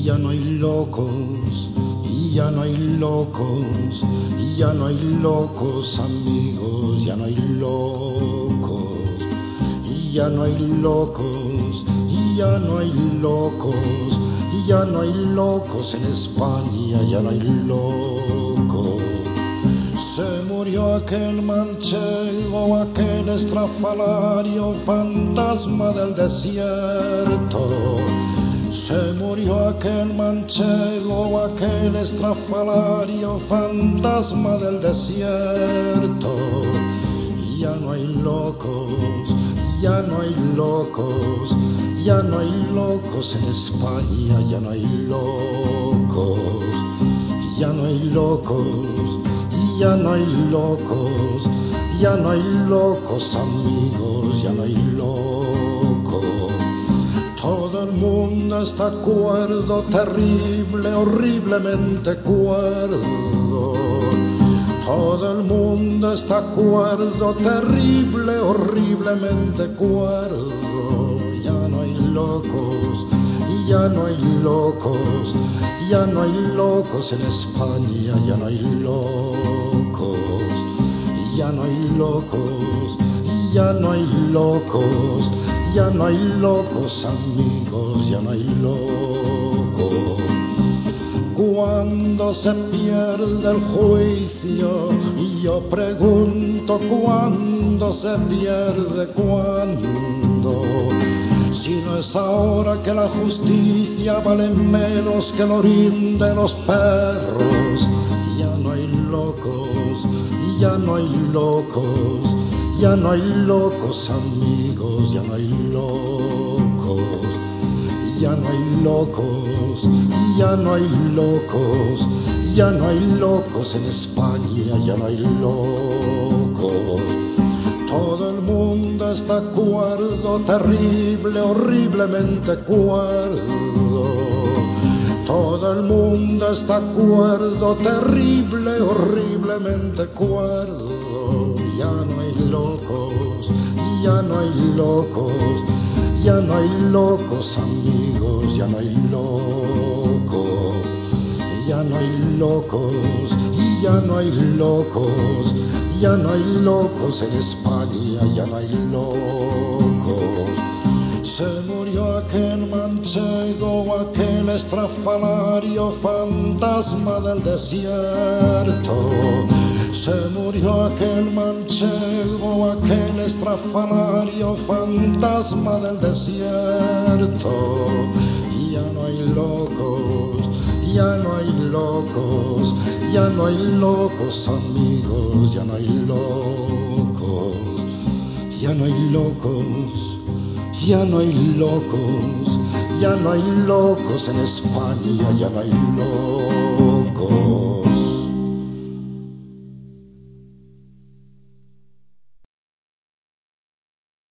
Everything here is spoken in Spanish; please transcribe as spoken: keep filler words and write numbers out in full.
ya no hay locos, y ya no hay locos, y ya no hay locos amigos, ya no hay locos, y ya no hay locos, y ya no hay locos, y ya no hay locos en España, ya no hay locos. Se murió aquel manchego, aquel estrafalario, fantasma del desierto. Se murió aquel manchego, aquel estrafalario, fantasma del desierto. Y ya no hay locos, ya no hay locos, ya no hay locos en España, ya no hay locos, ya no hay locos, ya no hay locos, ya no hay locos amigos, ya no hay locos. Todo el mundo está cuerdo, terrible, horriblemente cuerdo. Todo el mundo está cuerdo, terrible, horriblemente cuerdo. Ya no hay locos, ya no hay locos, ya no hay locos en España, ya no hay locos, ya no hay locos, ya no hay locos, ya no hay locos amigos, ya no hay locos. Cuando se pierde el juicio, y yo pregunto cuándo se pierde, cuándo. Si no es ahora que la justicia vale menos que el orín de los perros. Ya no hay locos, ya no hay locos, ya no hay locos amigos, ya no hay locos, ya no hay locos, ya no hay locos, ya no hay locos en España, ya no hay locos. Todo el mundo está cuerdo, terrible, horriblemente cuerdo. Todo el mundo está cuerdo, terrible, horriblemente cuerdo. Ya no hay locos, ya no hay locos, ya no hay locos amigos, ya no hay locos, ya no hay locos, ya no hay locos, ya no hay locos en España, ya no hay locos. Se murió aquel manchego, aquel estrafalario, fantasma del desierto. Se murió aquel manchego, aquel estrafalario, fantasma del desierto. Y ya no hay locos, ya no hay locos, ya no hay locos amigos, ya no hay locos, ya no hay locos, ya no hay locos, ya no hay locos en España, ya no hay locos.